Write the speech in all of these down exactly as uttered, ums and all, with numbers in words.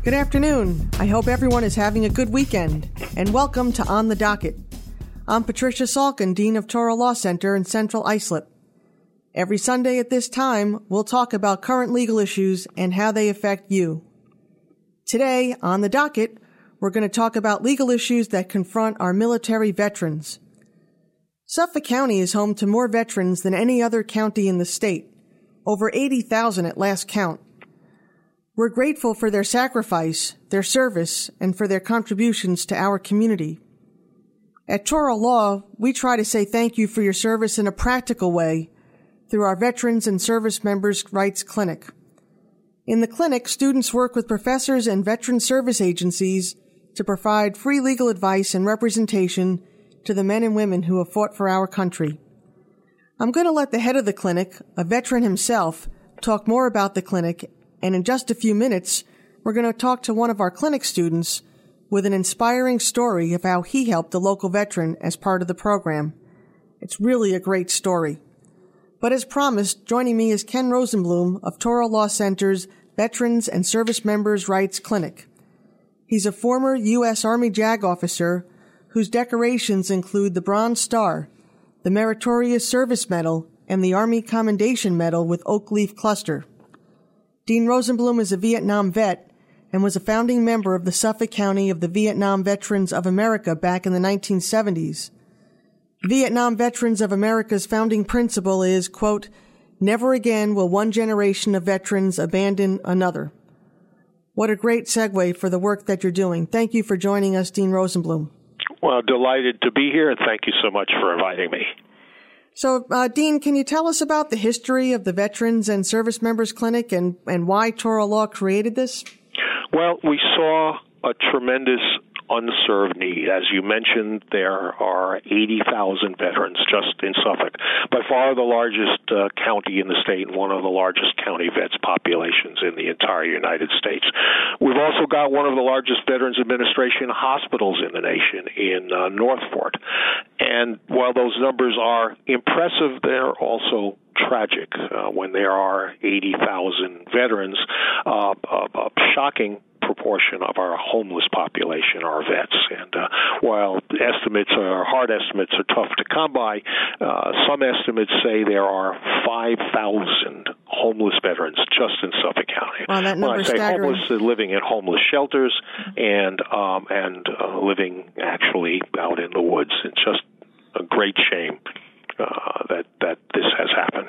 Good afternoon. I hope everyone is having a good weekend, and welcome to On the Docket. I'm Patricia Salkin, Dean of Touro Law Center in Central Islip. Every Sunday at this time, we'll talk about current legal issues and how they affect you. Today, on the docket, we're going to talk about legal issues that confront our military veterans. Suffolk County is home to more veterans than any other county in the state, over eighty thousand at last count. We're grateful for their sacrifice, their service, and for their contributions to our community. At Touro Law, we try to say thank you for your service in a practical way through our Veterans and Service Members' Rights Clinic. In the clinic, students work with professors and veteran service agencies to provide free legal advice and representation to the men and women who have fought for our country. I'm going to let the head of the clinic, a veteran himself, talk more about the clinic, and in just a few minutes, we're going to talk to one of our clinic students with an inspiring story of how he helped a local veteran as part of the program. It's really a great story. But as promised, joining me is Ken Rosenblum of Touro Law Center's Veterans and Service Members' Rights Clinic. He's a former U S Army JAG officer whose decorations include the Bronze Star, the Meritorious Service Medal, and the Army Commendation Medal with Oak Leaf Cluster. Dean Rosenblum is a Vietnam vet and was a founding member of the Suffolk County of the Vietnam Veterans of America back in the nineteen seventies. Vietnam Veterans of America's founding principle is, quote, "Never again will one generation of veterans abandon another." What a great segue for the work that you're doing. Thank you for joining us, Dean Rosenblum. Well, delighted to be here, and thank you so much for inviting me. So, uh, Dean, can you tell us about the history of the Veterans and Service Members Clinic and, and why Touro Law created this? Well, we saw a tremendous unserved need. As you mentioned, there are eighty thousand veterans just in Suffolk, by far the largest uh, county in the state and one of the largest county vets populations in the entire United States. We've also got one of the largest Veterans Administration hospitals in the nation in uh, Northport. And while those numbers are impressive, they're also tragic uh, when there are eighty thousand veterans. Uh, uh, uh, shocking proportion of our homeless population are vets. And uh, while estimates are, hard estimates are tough to come by, uh, some estimates say there are five thousand homeless veterans just in Suffolk County. Wow, that when I say staggering. homeless, they're living in homeless shelters and, um, and uh, living actually out in the woods. It's just a great shame uh, that, that this has happened.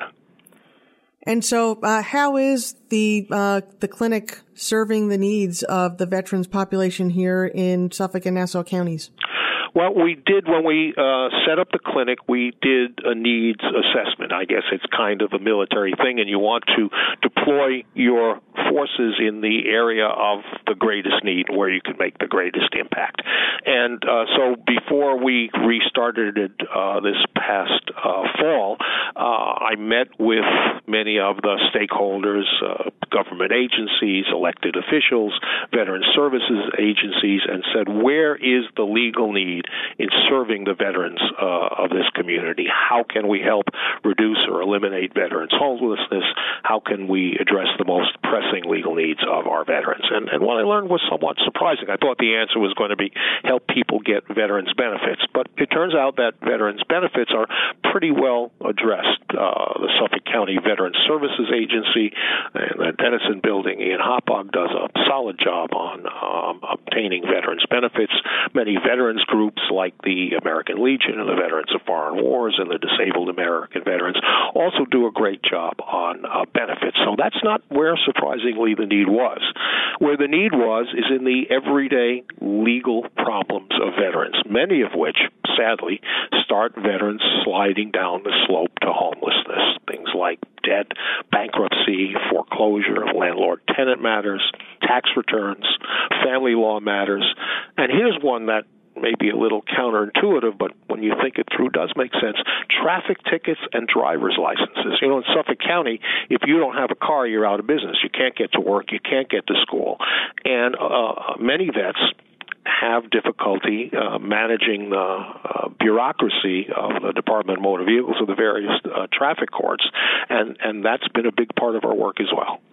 And so, uh, how is the uh, the clinic serving the needs of the veterans population here in Suffolk and Nassau counties? Well, we did, when we uh, set up the clinic, we did a needs assessment. I guess it's kind of a military thing, and you want to deploy your forces in the area of the greatest need, where you can make the greatest impact. And uh, so before we restarted it uh, this past uh, fall, uh, I met with many of the stakeholders, uh, government agencies, elected officials, veteran services agencies, and said, where is the legal need in serving the veterans uh, of this community? How can we help reduce or eliminate veterans' homelessness? How can we address the most pressing legal needs of our veterans? And, and what I learned was somewhat surprising. I thought the answer was going to be help people get veterans' benefits, but it turns out that veterans' benefits are pretty well addressed. Uh, the Suffolk County Veteran Services Agency and the Dennison Building, Ian Hopog, does a solid job on um, obtaining veterans' benefits. Many veterans groups like the American Legion and the Veterans of Foreign Wars and the Disabled American Veterans also do a great job on uh, benefits. So that's not where, surprisingly, the need was. Where the need was is in the everyday legal problems of veterans, many of which, sadly, start veterans sliding down the slope to homelessness. Things like debt, bankruptcy, foreclosure, landlord-tenant matters, tax returns, family law matters. And here's one that may be a little counterintuitive, but when you think it through, does make sense. Traffic tickets and driver's licenses. You know, in Suffolk County, if you don't have a car, you're out of business. You can't get to work. You can't get to school. And uh, many vets have difficulty uh, managing the uh, bureaucracy of the Department of Motor Vehicles or the various uh, traffic courts, and, and that's been a big part of our work as well.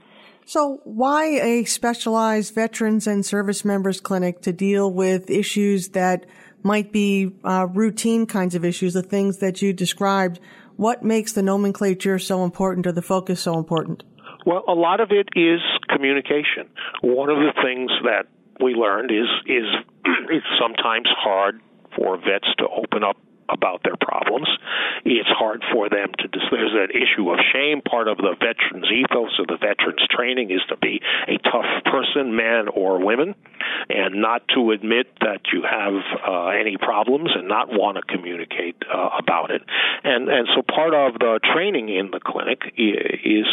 So why a specialized veterans and service members clinic to deal with issues that might be uh, routine kinds of issues, the things that you described? What makes the nomenclature so important or the focus so important? Well, a lot of it is communication. One of the things that we learned is is it's sometimes hard for vets to open up about their problems. It's hard for them to, there's that issue of shame. Part of the veterans ethos of the veterans training is to be a tough person, man or women, and not to admit that you have uh, any problems and not want to communicate uh, about it. And, and so part of the training in the clinic is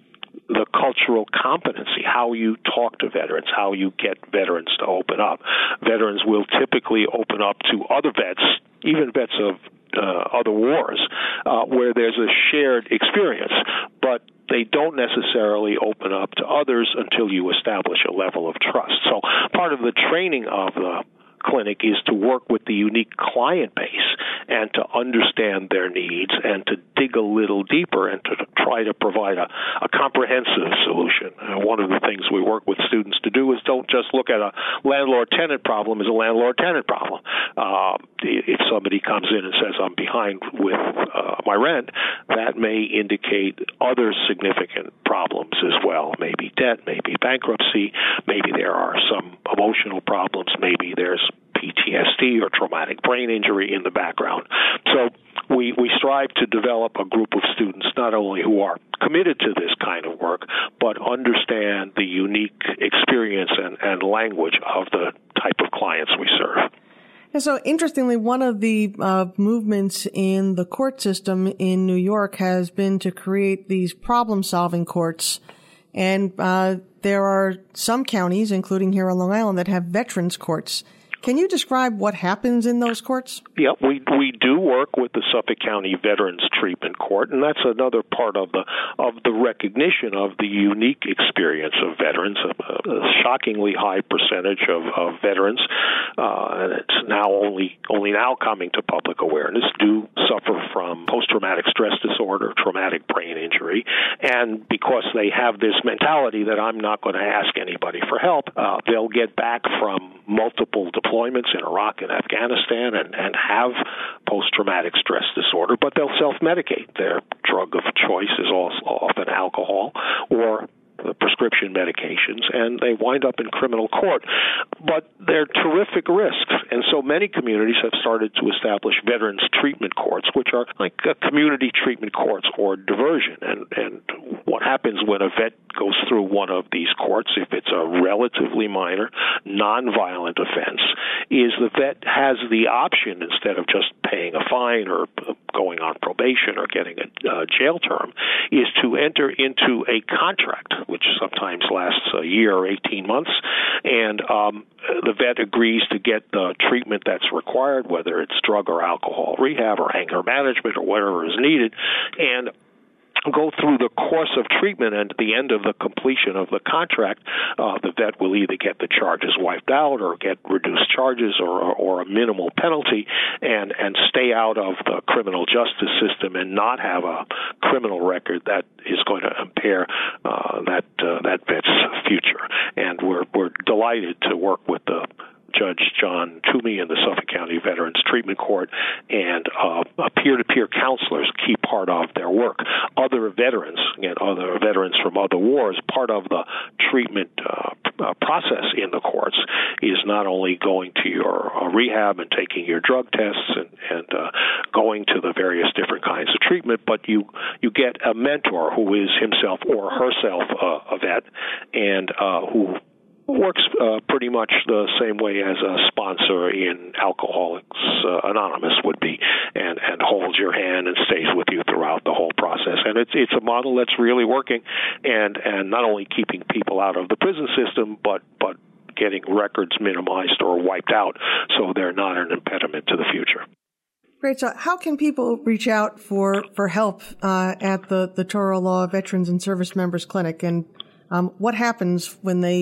the cultural competency, how you talk to veterans, how you get veterans to open up. Veterans will typically open up to other vets, even vets of uh, other wars, uh, where there's a shared experience, but they don't necessarily open up to others until you establish a level of trust. So part of the training of the clinic is to work with the unique client base and to understand their needs and to dig a little deeper and to try to provide a, a comprehensive solution. Uh, one of the things we work with students to do is don't just look at a landlord-tenant problem as a landlord-tenant problem. Uh, if somebody comes in and says, I'm behind with uh, my rent, that may indicate other significant problems as well. Maybe debt, maybe bankruptcy, maybe there are some emotional problems, maybe there's P T S D or traumatic brain injury in the background. So we, we strive to develop a group of students not only who are committed to this kind of work, but understand the unique experience and, and language of the type of clients we serve. And so, interestingly, one of the uh, movements in the court system in New York has been to create these problem-solving courts. And uh, there are some counties, including here on Long Island, that have veterans courts. Can you describe what happens in those courts? Yeah, we we do work with the Suffolk County Veterans Treatment Court, and that's another part of the of the recognition of the unique experience of veterans. A, a shockingly high percentage of, of veterans, uh, and it's now only only now coming to public awareness, do suffer from post-traumatic stress disorder, traumatic brain injury, and because they have this mentality that I'm not going to ask anybody for help, uh, they'll get back from multiple deployments in Iraq and Afghanistan and, and have post-traumatic stress disorder, but they'll self-medicate. Their drug of choice is also often alcohol or the prescription medications, and they wind up in criminal court. But they're terrific risks, and so many communities have started to establish veterans treatment courts, which are like uh, community treatment courts or diversion. And, and what happens when a vet goes through one of these courts, if it's a relatively minor, nonviolent offense, is the vet has the option, instead of just paying a fine or going on probation or getting a uh, jail term, is to enter into a contract, which sometimes lasts a year or eighteen months, and um, the vet agrees to get the treatment that's required, whether it's drug or alcohol rehab or anger management or whatever is needed, and go through the course of treatment, and at the end of the completion of the contract, uh, the vet will either get the charges wiped out or get reduced charges or, or a minimal penalty and, and stay out of the criminal justice system and not have a criminal record that is going to impair uh, that uh, that vet's future. And we're we're delighted to work with the Judge John Toomey in the Suffolk County Veterans Treatment Court, and uh, peer-to-peer counselors, key part of their work. Other veterans, again, other veterans from other wars, part of the treatment uh, uh, process in the courts is not only going to your uh, rehab and taking your drug tests and, and uh, going to the various different kinds of treatment, but you you get a mentor who is himself or herself uh, a vet and uh, who works uh, pretty much the same way as a sponsor in Alcoholics uh, Anonymous would be, and, and holds your hand and stays with you throughout the whole process. And it's it's a model that's really working, and, and not only keeping people out of the prison system, but but getting records minimized or wiped out so they're not an impediment to the future. Great. So how can people reach out for, for help uh, at the, the Toro Law Veterans and Service Members Clinic, and um, what happens when they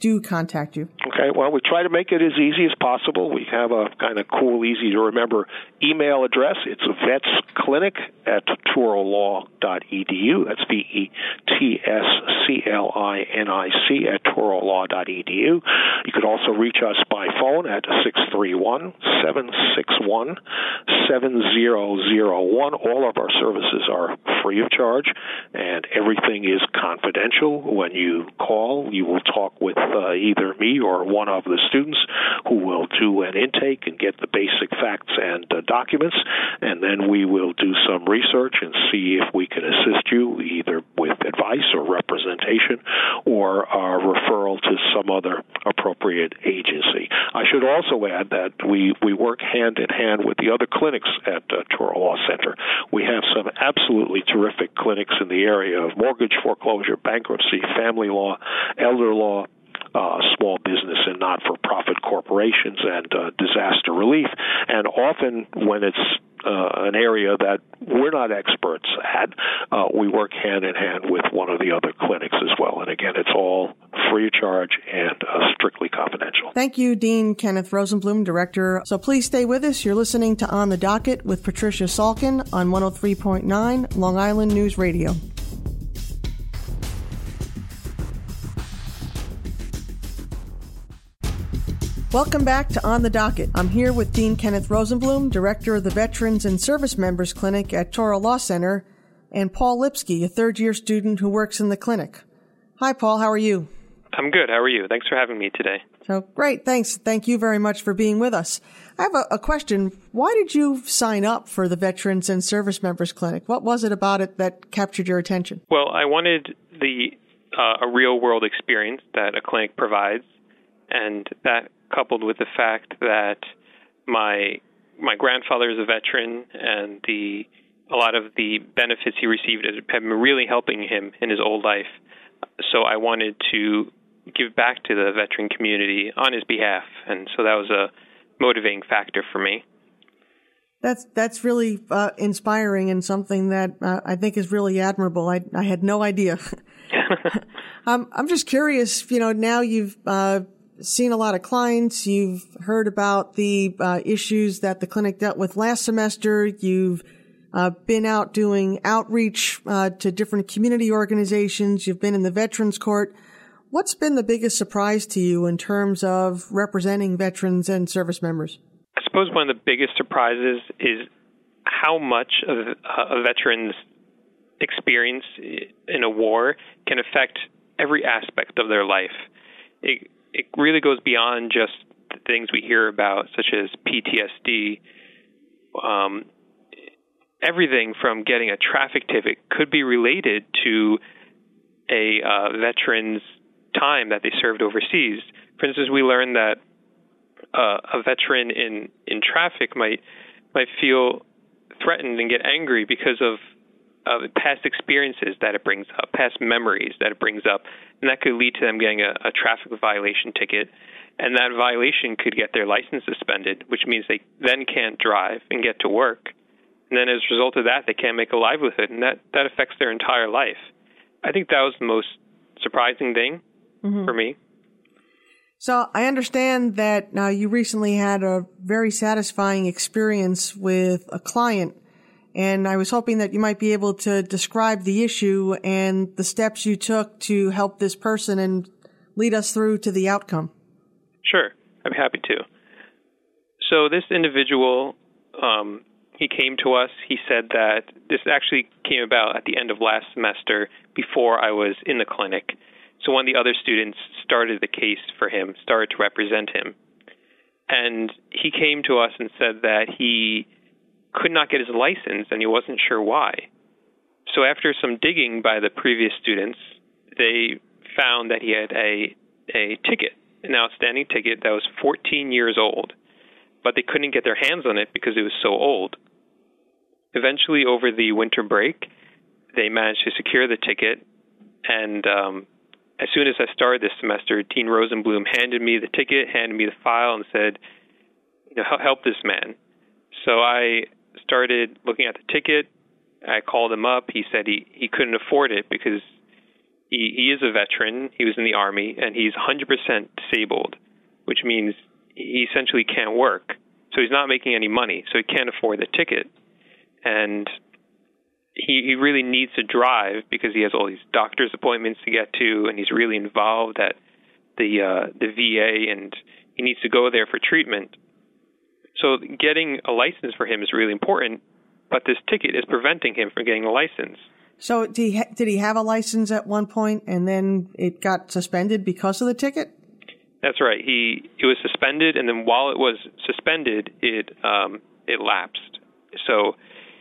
do contact you? Okay, well, we try to make it as easy as possible. We have a kind of cool, easy-to-remember email address. It's vetsclinic at touro law dot e d u. That's V E T S C L I N I C at touro law dot e d u. You could also reach us by phone at six three one, seven six one, seven zero zero one. All of our services are free of charge, and everything is confidential. When you call, you will talk with uh, either me or one of the students who will do an intake and get the basic facts and uh, documents, and then we will do some research and see if we can assist you either with advice or representation or a referral to some other appropriate agency. I should also add that we, we work hand in hand with the other clinics at uh, Touro Law Center. We have some absolutely terrific clinics in the area of mortgage foreclosure, bankruptcy, family law, elder law, Uh, small business and not-for-profit corporations, and uh, disaster relief. And often when it's uh, an area that we're not experts at, uh, we work hand-in-hand with one of the other clinics as well. And again, it's all free of charge and uh, strictly confidential. Thank you, Dean Kenneth Rosenblum, Director. So please stay with us. You're listening to On the Docket with Patricia Salkin on one oh three point nine Long Island News Radio. Welcome back to On the Docket. I'm here with Dean Kenneth Rosenblum, Director of the Veterans and Service Members Clinic at Touro Law Center, and Paul Lipsky, a third-year student who works in the clinic. Hi, Paul. How are you? I'm good. How are you? Thanks for having me today. So, great. Thanks. Thank you very much for being with us. I have a, a question. Why did you sign up for the Veterans and Service Members Clinic? What was it about it that captured your attention? Well, I wanted the uh, a real-world experience that a clinic provides, and that coupled with the fact that my my grandfather is a veteran, and the a lot of the benefits he received have been really helping him in his old life. So I wanted to give back to the veteran community on his behalf, and so that was a motivating factor for me. That's that's really uh, inspiring and something that uh, I think is really admirable. I I had no idea. um, I'm just curious. You know, now you've uh, seen a lot of clients. You've heard about the uh, issues that the clinic dealt with last semester. You've uh, been out doing outreach uh, to different community organizations. You've been in the Veterans Court. What's been the biggest surprise to you in terms of representing veterans and service members? I suppose one of the biggest surprises is how much of a veteran's experience in a war can affect every aspect of their life. It, it really goes beyond just the things we hear about, such as P T S D. Um, everything from getting a traffic ticket could be related to a uh, veteran's time that they served overseas. For instance, we learned that uh, a veteran in, in traffic might might feel threatened and get angry because of of past experiences that it brings up, past memories that it brings up, and that could lead to them getting a, a traffic violation ticket, and that violation could get their license suspended, which means they then can't drive and get to work. And then as a result of that, they can't make a livelihood, and that, that affects their entire life. I think that was the most surprising thing mm-hmm. for me. So I understand that uh, you recently had a very satisfying experience with a client, and I was hoping that you might be able to describe the issue and the steps you took to help this person and lead us through to the outcome. Sure, I'd be happy to. So this individual, um, he came to us. He said that this actually came about at the end of last semester before I was in the clinic. So one of the other students started the case for him, started to represent him. And he came to us and said that he could not get his license, and he wasn't sure why. So after some digging by the previous students, they found that he had a a ticket, an outstanding ticket that was fourteen years old, but they couldn't get their hands on it because it was so old. Eventually, over the winter break, they managed to secure the ticket, and um, as soon as I started this semester, Dean Rosenblum handed me the ticket, handed me the file, and said, you know, help this man. So I started looking at the ticket. I called him up. He said he, he couldn't afford it because He, he is a veteran. He was in the Army, and he's one hundred percent disabled, which means he essentially can't work. So he's not making any money, so he can't afford the ticket. And he, he really needs to drive because he has all these doctor's appointments to get to, and he's really involved at the uh, the V A, and he needs to go there for treatment. So getting a license for him is really important, but this ticket is preventing him from getting a license. So did he, ha- did he have a license at one point, and then it got suspended because of the ticket? That's right. He it was suspended, and then while it was suspended, it um, it lapsed. So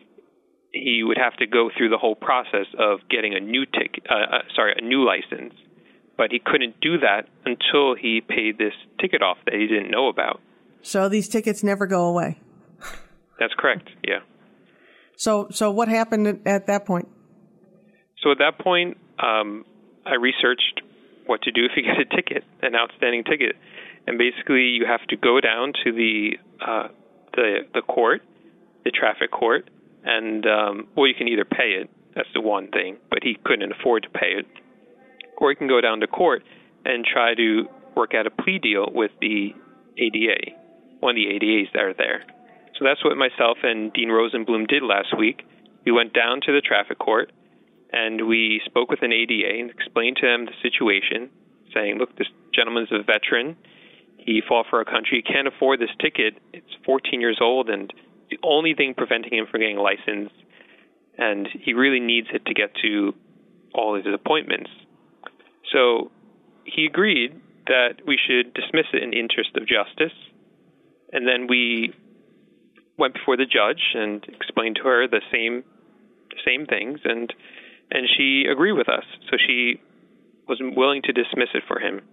he would have to go through the whole process of getting a new ticket, uh, uh, sorry, a new license. But he couldn't do that until he paid this ticket off that he didn't know about. So these tickets never go away. That's correct. Yeah. So so what happened at, at that point? So at that point, um, I researched what to do if you get a ticket, an outstanding ticket, and basically you have to go down to the uh, the the court, the traffic court, and um, well, you can either pay it. That's the one thing, but he couldn't afford to pay it, or you can go down to court and try to work out a plea deal with the A D A, one of the A D As that are there. So that's what myself and Dean Rosenblum did last week. We went down to the traffic court, and we spoke with an A D A and explained to him the situation, saying, look, this gentleman's a veteran. He fought for our country. He can't afford this ticket. It's fourteen years old, and the only thing preventing him from getting a license, and he really needs it to get to all of his appointments. So he agreed that we should dismiss it in the interest of justice. And then we went before the judge and explained to her the same same things, and and she agreed with us. So she was willing to dismiss it for him.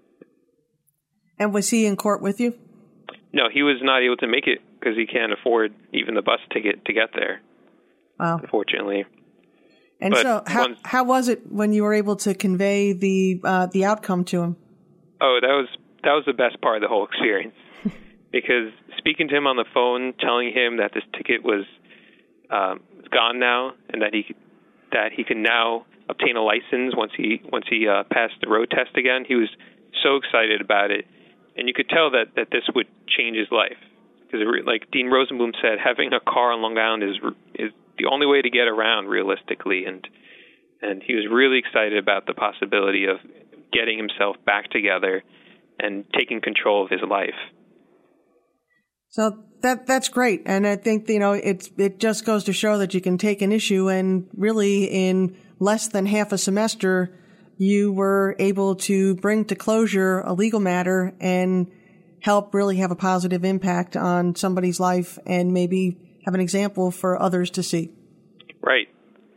And was he in court with you? No, he was not able to make it because he can't afford even the bus ticket to get there. Wow. Unfortunately. And but so how once, how was it when you were able to convey the uh, the outcome to him? Oh, that was that was the best part of the whole experience. Because speaking to him on the phone, telling him that this ticket was um, gone now, and that he that he can now obtain a license once he once he uh, passed the road test again, he was so excited about it, and you could tell that, that this would change his life. Because, it, like Dean Rosenblum said, having a car on Long Island is is the only way to get around realistically, and and he was really excited about the possibility of getting himself back together and taking control of his life. So that that's great, and I think you know it's it just goes to show that you can take an issue and really in less than half a semester you were able to bring to closure a legal matter and help really have a positive impact on somebody's life and maybe have an example for others to see. Right,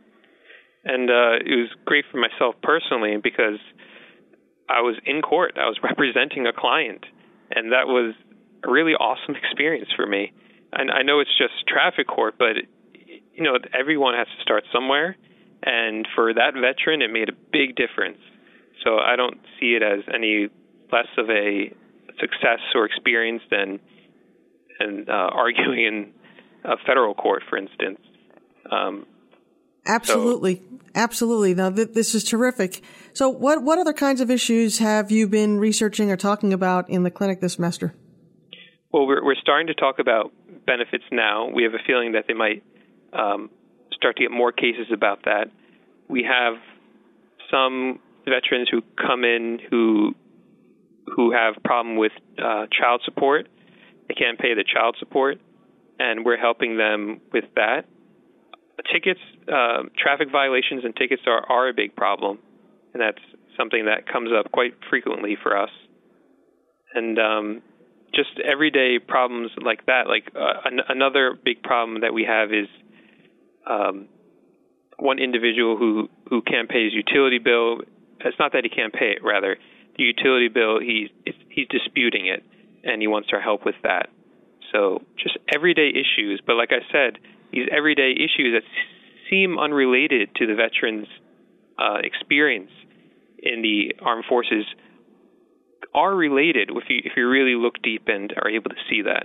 and uh, it was great for myself personally because I was in court. I was representing a client, and that was a really awesome experience for me. And I know it's just traffic court, but you know, everyone has to start somewhere. And for that veteran, it made a big difference. So I don't see it as any less of a success or experience than, than uh, arguing in a federal court, for instance. Um, Absolutely. So. Absolutely. Now, th- this is terrific. So what, what other kinds of issues have you been researching or talking about in the clinic this semester? Well, we're, we're starting to talk about benefits now. We have a feeling that they might um, start to get more cases about that. We have some veterans who come in who who have problem with uh, child support. They can't pay the child support, and we're helping them with that. Tickets, uh, traffic violations and tickets are, are a big problem, and that's something that comes up quite frequently for us. And um, just everyday problems like that. Like uh, an- another big problem that we have is um, one individual who, who can't pay his utility bill. It's not that he can't pay it, rather. The utility bill, he's, he's disputing it, and he wants our help with that. So just everyday issues. But like I said, these everyday issues that seem unrelated to the veteran's uh, experience in the armed forces are related if you if you really look deep and are able to see that.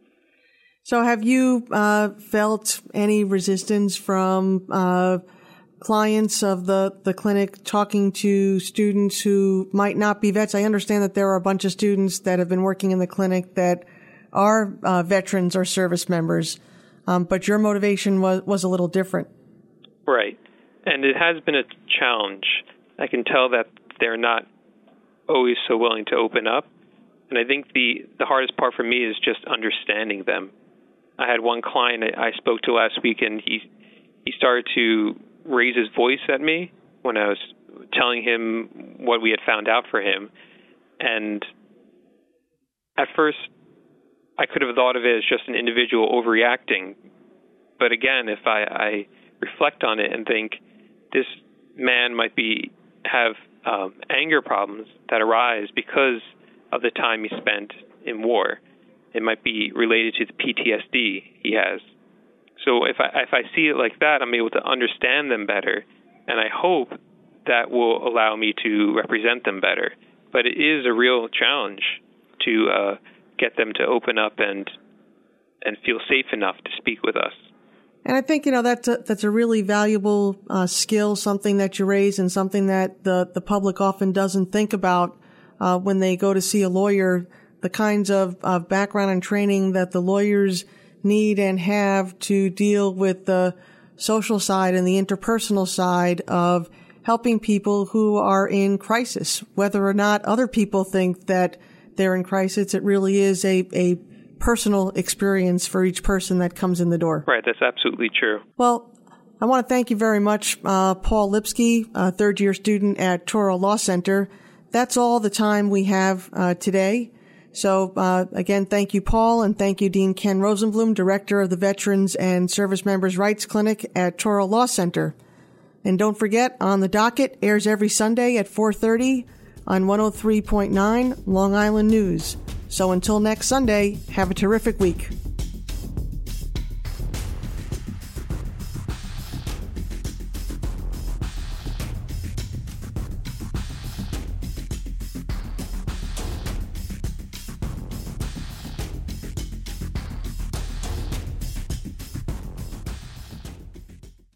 So have you uh, felt any resistance from uh, clients of the, the clinic talking to students who might not be vets? I understand that there are a bunch of students that have been working in the clinic that are uh, veterans or service members, um, but your motivation was, was a little different. Right. And it has been a challenge. I can tell that they're not always so willing to open up. And I think the, the hardest part for me is just understanding them. I had one client I spoke to last week, and he he started to raise his voice at me when I was telling him what we had found out for him. And at first, I could have thought of it as just an individual overreacting. But again, if I, I reflect on it and think this man might be have um, anger problems that arise because of the time he spent in war. It might be related to the P T S D he has. So if I if I see it like that, I'm able to understand them better, and I hope that will allow me to represent them better. But it is a real challenge to uh, get them to open up and and feel safe enough to speak with us. And I think, you know, that's a, that's a really valuable uh, skill, something that you raise and something that the, the public often doesn't think about uh, when they go to see a lawyer, the kinds of, of background and training that the lawyers need and have to deal with the social side and the interpersonal side of helping people who are in crisis. Whether or not other people think that they're in crisis, it really is a, a personal experience for each person that comes in the door. Right, that's absolutely true. Well, I want to thank you very much, uh, Paul Lipsky, a third-year student at Toro Law Center. That's all the time we have uh, today. So, uh, again, thank you, Paul, and thank you, Dean Ken Rosenblum, Director of the Veterans and Service Members' Rights Clinic at Toro Law Center. And don't forget, On the Docket airs every Sunday at four thirty on one oh three point nine Long Island News. So until next Sunday, have a terrific week.